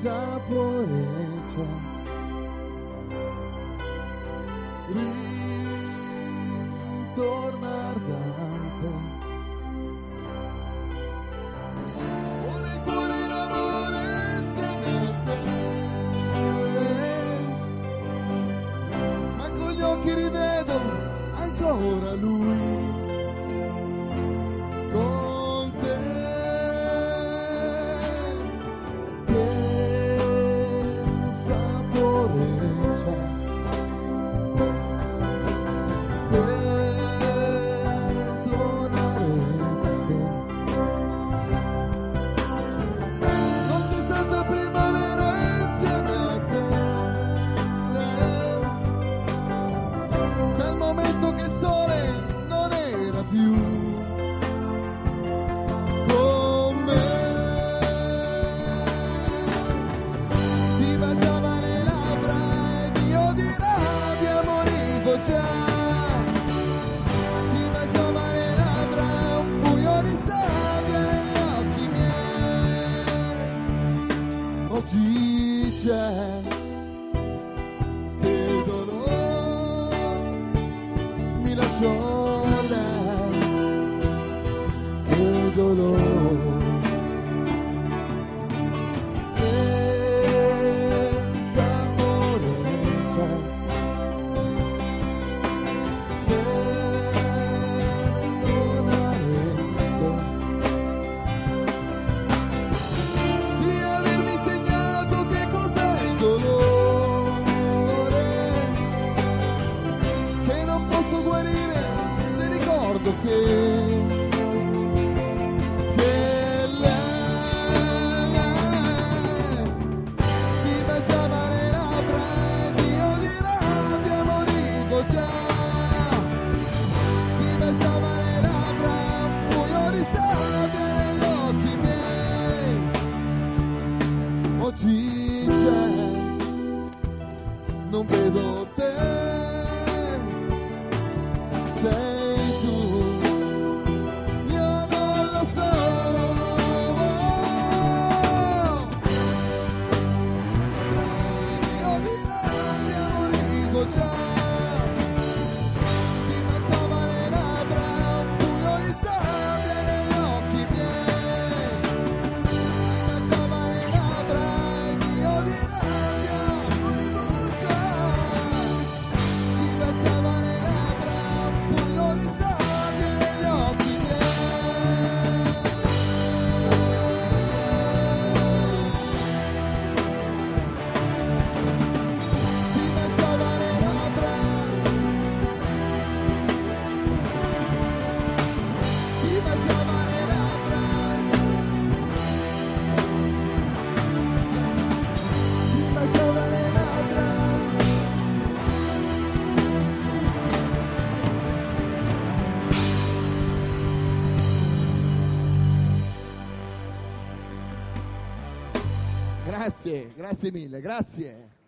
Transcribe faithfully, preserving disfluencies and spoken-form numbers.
saporeggia, ritornar da te. Ho nel cuore l'amore insieme a te, ma con gli occhi rivedo ancora lui. Con te che saporeggia, perdonare te. Non c'è stata primavera insieme a te, nel momento che il sole non era più con me. Ti baciava le labbra ed io dirà di amore già. Ti baciava le labbra, un pugno di sabbia negli occhi miei. Oggi c'è che dolore mi lasciò lei, che dolore, che saporeggia, perdonare te. Di avermi insegnato che cos'è il dolore, che non posso guarire se ricordo che che lei ti baciava le labbra ed io dirà di amore già. Ti baciava le labbra, un pugno di sabbia negli occhi miei. Oggi c'è, non vedo te, sei tu, io non lo so. Io dirò di amore già. Ti baciava le labbra, un pugno di sabbia negli occhi miei. Ti baciava le labbra ed io dirò di amore già. Ti baciava le labbra, un pugno di sabbia negli occhi miei. Ti baciava le labbra, ti baciava le labbra, ti baciava le labbra. Grazie, grazie mille, grazie.